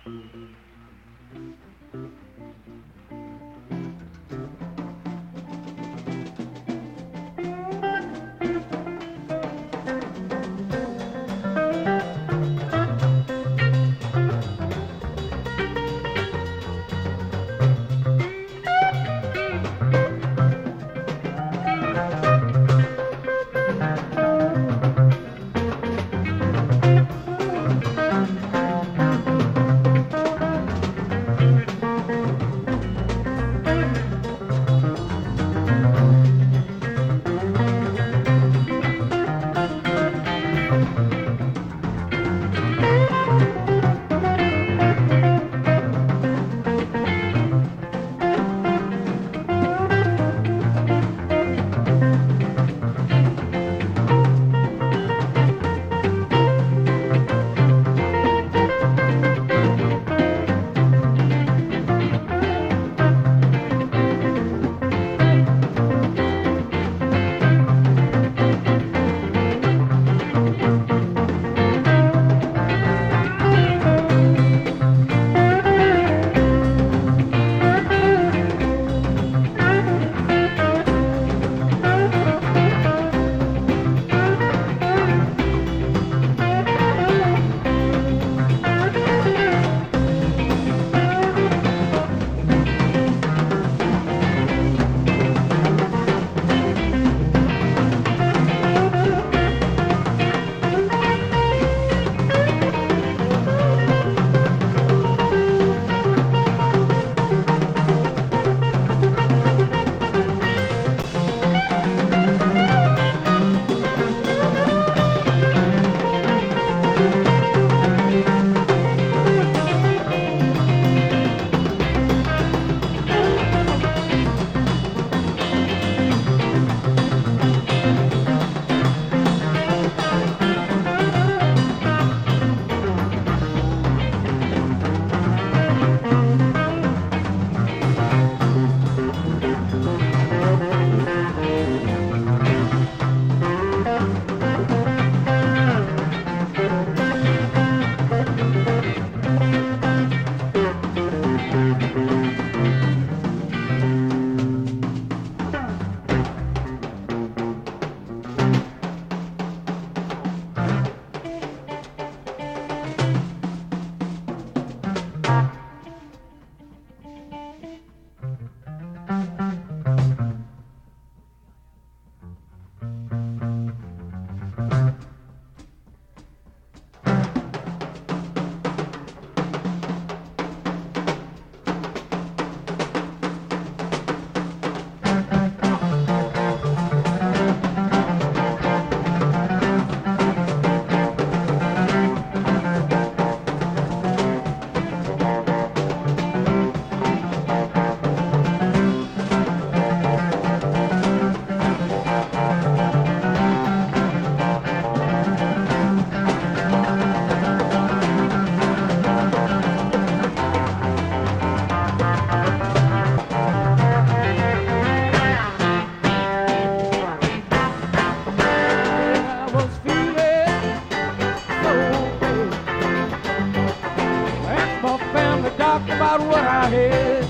about what I had.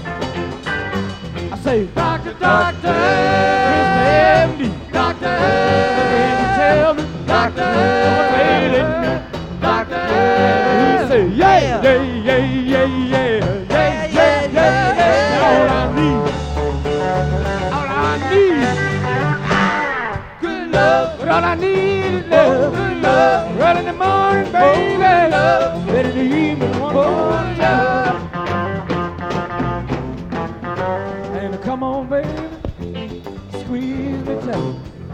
I say, doctor, doctor, Mr. MD, doctor, can you tell me, doctor, what's ailing me, doctor? He say, yeah, yeah, yeah, yeah, yeah, yeah, yeah, yeah, yeah. All I need, good love. But all I need is love, good love. Early in the morning, baby, love. Late in the evening, one more love. And come on, baby, squeeze me tight.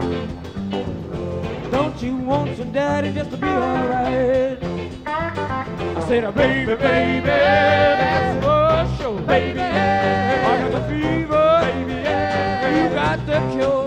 Don't you want some daddy just to be alright? I said, baby, baby, that's for sure. Baby, I got the fever. Baby, you got the cure.